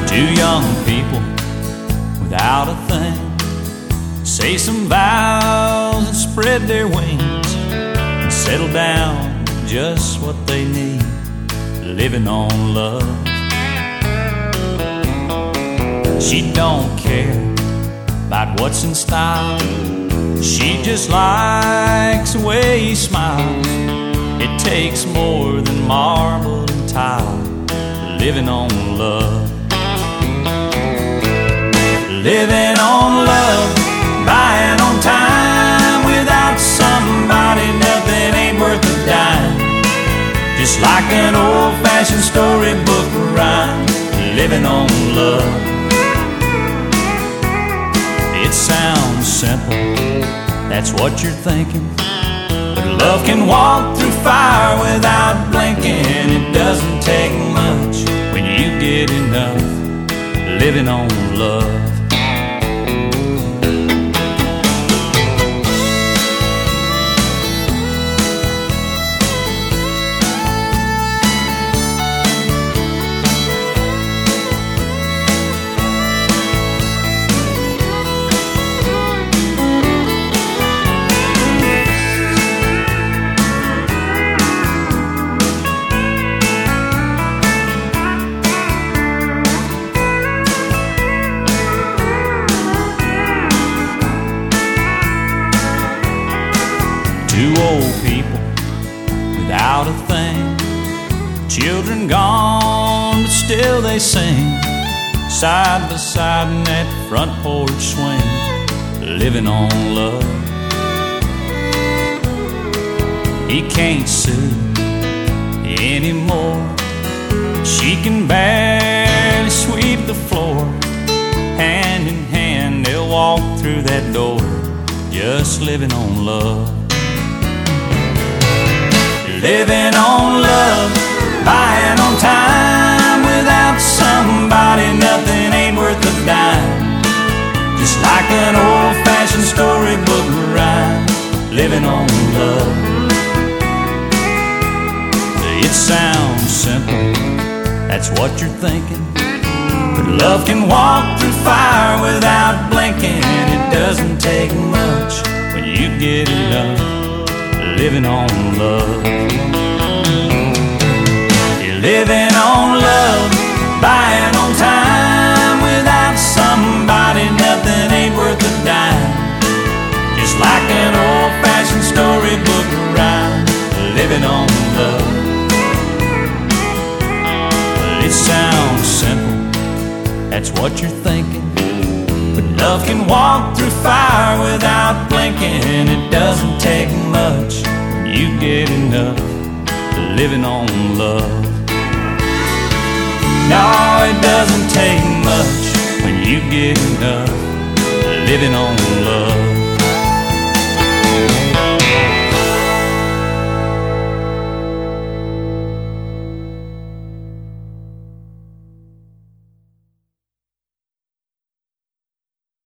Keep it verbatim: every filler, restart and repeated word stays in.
Two young people without a thing say some vows and spread their wings and settle down just what they need, living on love. She don't care about what's in style, she just likes the way he smiles. It takes more than marble and tile, living on love. Living on love, buying on time. Without somebody, nothing ain't worth a dime. Just like an old-fashioned storybook rhyme, living on love. It sounds simple, that's what you're thinking, but love can walk through fire without blinking. It doesn't take much when you get enough, living on love. Two old people without a thing, children gone, but still they sing, side by side in that front porch swing, living on love. He can't sue anymore, she can barely sweep the floor. Hand in hand they'll walk through that door, just living on love. Living on love, buying on time. Without somebody, nothing ain't worth a dime. Just like an old-fashioned storybook rhyme, living on love. It sounds simple, that's what you're thinking, but love can walk through fire without blinking. It doesn't take much when you get enough, living on love. You're living on love, buying on time. Without somebody, nothing ain't worth a dime. Just like an old-fashioned storybook rhyme, living on love. Well, it sounds simple, that's what you're thinking, but love can walk through fire without blinking. It doesn't take much when you get enough, living on love. No, it doesn't take much when you get enough, living on love.